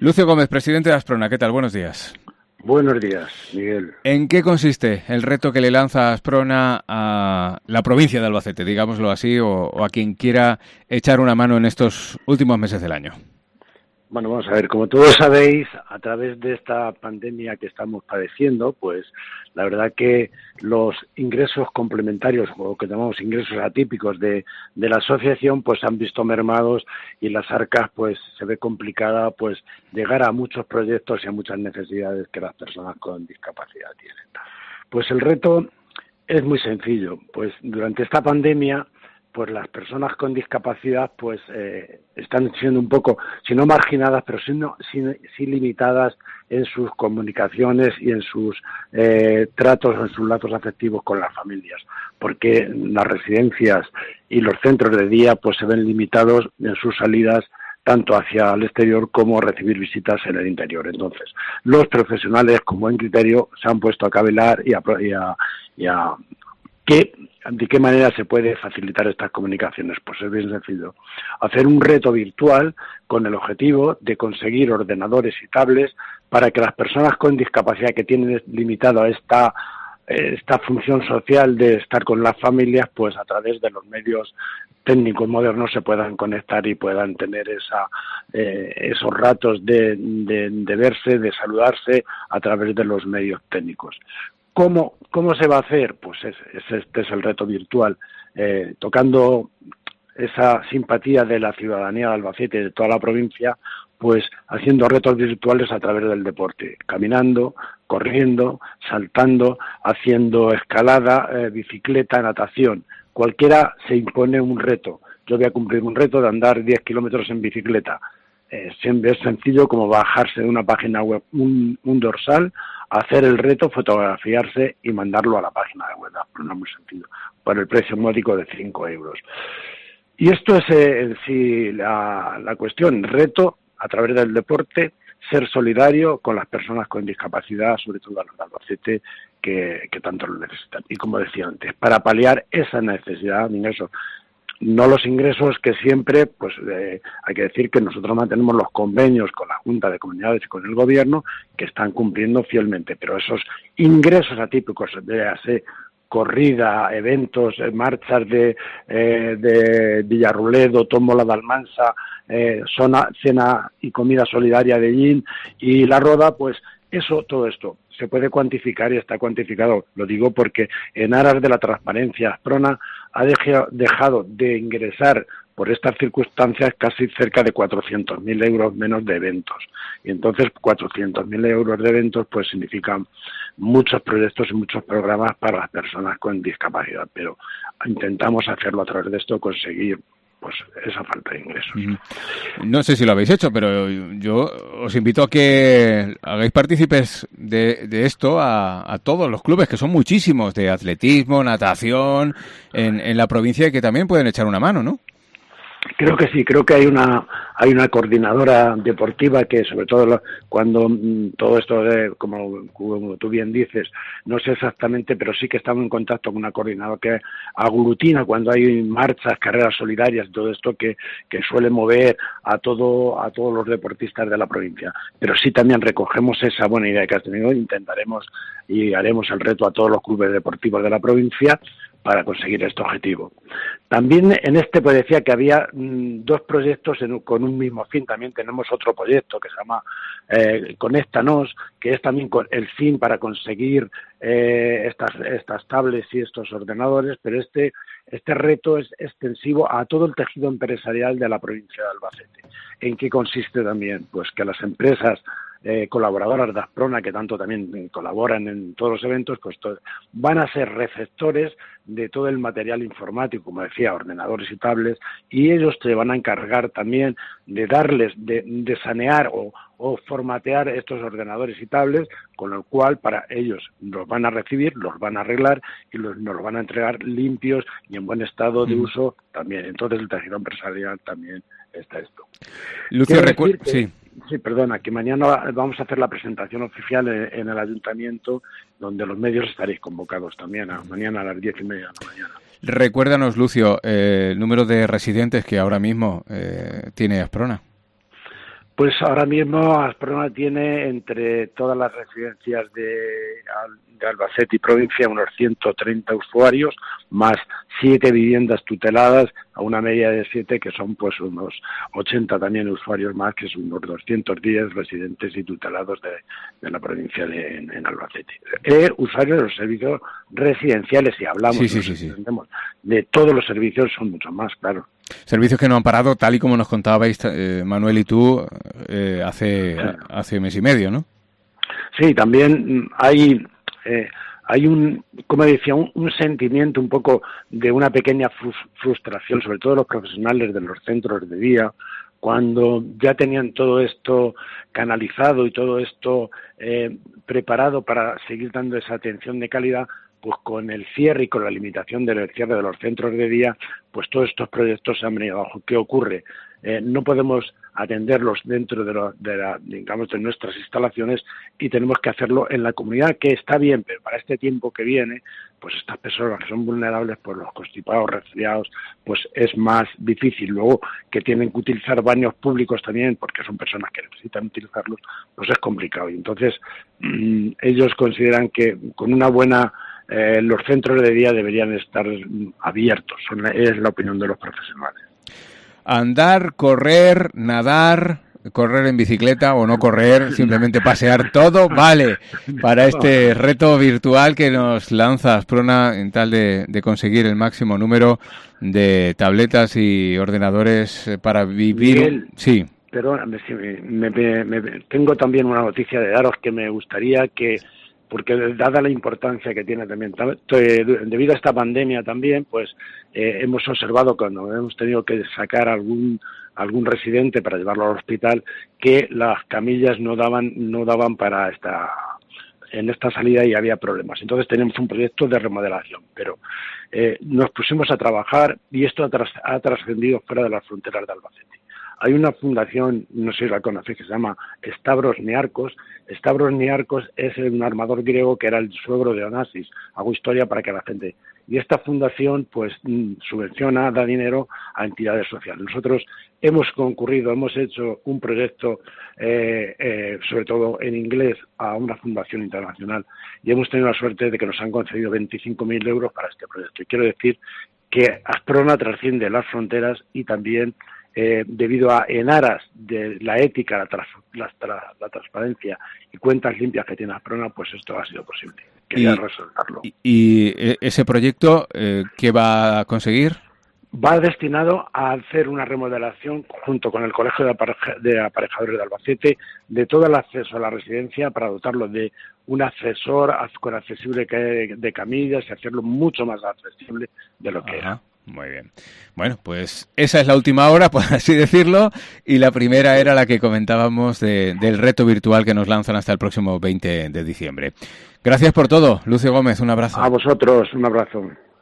Lucio Gómez, presidente de Asprona, ¿qué tal? Buenos días. Buenos días, Miguel. ¿En qué consiste el reto que le lanza Asprona a la provincia de Albacete, digámoslo así, o a quien quiera echar una mano en estos últimos meses del año? Bueno, vamos a ver, como todos sabéis, a través de esta pandemia que estamos padeciendo, pues la verdad que los ingresos complementarios, o que llamamos ingresos atípicos de la asociación, pues se han visto mermados y las arcas pues se ve complicada pues llegar a muchos proyectos y a muchas necesidades que las personas con discapacidad tienen. Pues el reto es muy sencillo, pues durante esta pandemia pues las personas con discapacidad pues están siendo un poco, si no marginadas, pero sí limitadas en sus comunicaciones y en sus tratos, en sus lazos afectivos con las familias, porque las residencias y los centros de día pues se ven limitados en sus salidas tanto hacia el exterior como a recibir visitas en el interior. Entonces, los profesionales con buen criterio se han puesto a cavilar y a ¿de qué manera se puede facilitar estas comunicaciones? Pues es bien sencillo. Hacer un reto virtual con el objetivo de conseguir ordenadores y tablets para que las personas con discapacidad que tienen limitado esta función social de estar con las familias, pues a través de los medios técnicos modernos se puedan conectar y puedan tener esos ratos de verse, de saludarse a través de los medios técnicos. ¿Cómo se va a hacer? Pues este es el reto virtual, tocando esa simpatía de la ciudadanía de Albacete y de toda la provincia, pues haciendo retos virtuales a través del deporte, caminando, corriendo, saltando, haciendo escalada, bicicleta, natación. Cualquiera se impone un reto. Yo voy a cumplir un reto de andar 10 kilómetros en bicicleta. Siempre es sencillo como bajarse de una página web un dorsal, hacer el reto, fotografiarse y mandarlo a la página de web. No es muy sencillo, por el precio módico de 5 euros. Y esto es en sí la cuestión, reto a través del deporte, ser solidario con las personas con discapacidad, sobre todo a los de Albacete, que tanto lo necesitan. Y como decía antes, para paliar esa necesidad de ingresos, no los ingresos que siempre, pues hay que decir que nosotros mantenemos los convenios con la Junta de Comunidades y con el Gobierno que están cumpliendo fielmente, pero esos ingresos atípicos de corrida, eventos, marchas de Villarruledo, Tómbola de Almansa, cena y comida solidaria de Llín y La Roda, pues todo esto se puede cuantificar y está cuantificado. Lo digo porque en aras de la transparencia, Asprona ha dejado de ingresar por estas circunstancias casi cerca de 400.000 euros menos de eventos. Y entonces 400.000 euros de eventos pues significan muchos proyectos y muchos programas para las personas con discapacidad. Pero intentamos hacerlo a través de esto, conseguir pues esa falta de ingresos. No sé si lo habéis hecho, pero yo os invito a que hagáis partícipes de esto a todos los clubes, que son muchísimos, de atletismo, natación, en la provincia, y que también pueden echar una mano, ¿no? Creo que sí, creo que hay una coordinadora deportiva que, sobre todo cuando todo esto como tú bien dices, no sé exactamente, pero sí que estamos en contacto con una coordinadora que aglutina cuando hay marchas, carreras solidarias, todo esto que suele mover a todos los deportistas de la provincia. Pero sí también recogemos esa buena idea que has tenido, intentaremos y haremos el reto a todos los clubes deportivos de la provincia para conseguir este objetivo. También en pues decía que había dos proyectos con un mismo fin. También tenemos otro proyecto que se llama Conéctanos, que es también con el fin para conseguir estas tablets y estos ordenadores, pero este reto es extensivo a todo el tejido empresarial de la provincia de Albacete. ¿En qué consiste también? Pues que las empresas colaboradoras de Asprona, que tanto también colaboran en todos los eventos, pues van a ser receptores de todo el material informático, como decía, ordenadores y tablets, y ellos se van a encargar también de darles, de sanear o formatear estos ordenadores y tablets, con lo cual para ellos los van a recibir, los van a arreglar y nos los van a entregar limpios y en buen estado de uso también. Entonces el tejido empresarial también está esto. Lucio, sí. Sí, perdona, que mañana vamos a hacer la presentación oficial en el ayuntamiento, donde los medios estaréis convocados también, mañana a las 10:30 de la mañana. Recuérdanos, Lucio, el número de residentes que ahora mismo tiene Asprona. Pues ahora mismo Asprona tiene entre todas las residencias de Albacete y provincia unos 130 usuarios, más 7 viviendas tuteladas, a una media de 7, que son pues unos 80 también usuarios más, que son unos 210 residentes y tutelados de la provincia en Albacete. Usuarios de los servicios residenciales, si hablamos, entendemos, de todos los servicios son muchos más, claro. Servicios que no han parado, tal y como nos contabais Manuel y tú hace mes y medio, ¿no? Sí, también hay como decía, un sentimiento un poco de una pequeña frustración, sobre todo los profesionales de los centros de día, cuando ya tenían todo esto canalizado y todo esto preparado para seguir dando esa atención de calidad, pues con el cierre y con la limitación del cierre de los centros de día, pues todos estos proyectos se han venido abajo. ¿Qué ocurre? No podemos atenderlos dentro de nuestras instalaciones y tenemos que hacerlo en la comunidad, que está bien, pero para este tiempo que viene, pues estas personas que son vulnerables por los constipados, resfriados, pues es más difícil. Luego que tienen que utilizar baños públicos también, porque son personas que necesitan utilizarlos, pues es complicado. Y entonces ellos consideran que con una buena los centros de día deberían estar abiertos, es la opinión de los profesionales. Andar, correr, nadar, correr en bicicleta o no correr, simplemente pasear, todo vale para este reto virtual que nos lanza Asprona en tal de conseguir el máximo número de tabletas y ordenadores para vivir. Miguel, sí. Pero tengo también una noticia de daros que me gustaría que, porque dada la importancia que tiene también, debido a esta pandemia también, pues hemos observado cuando hemos tenido que sacar algún residente para llevarlo al hospital, que las camillas no daban para en esta salida y había problemas. Entonces tenemos un proyecto de remodelación, pero nos pusimos a trabajar y esto ha trascendido fuera de las fronteras de Albacete. Hay una fundación, no sé si la conocéis, que se llama Stavros Niarcos. Stavros Niarcos es un armador griego que era el suegro de Onassis. Hago historia para que la gente... Y esta fundación pues subvenciona, da dinero a entidades sociales. Nosotros hemos concurrido, hemos hecho un proyecto, sobre todo en inglés, a una fundación internacional y hemos tenido la suerte de que nos han concedido 25.000 euros para este proyecto. Y quiero decir que Asprona trasciende las fronteras y también... debido a, en aras de la ética, la transparencia y cuentas limpias que tiene Asprona, pues esto ha sido posible. Quería resaltarlo. ¿Y ese proyecto qué va a conseguir? Va destinado a hacer una remodelación junto con el Colegio de Aparejadores de Albacete de todo el acceso a la residencia para dotarlo de un ascensor con accesible de camillas y hacerlo mucho más accesible de lo que era. Muy bien. Bueno, pues esa es la última hora, por así decirlo, y la primera era la que comentábamos del reto virtual que nos lanzan hasta el próximo 20 de diciembre. Gracias por todo, Lucio Gómez, un abrazo. A vosotros, un abrazo.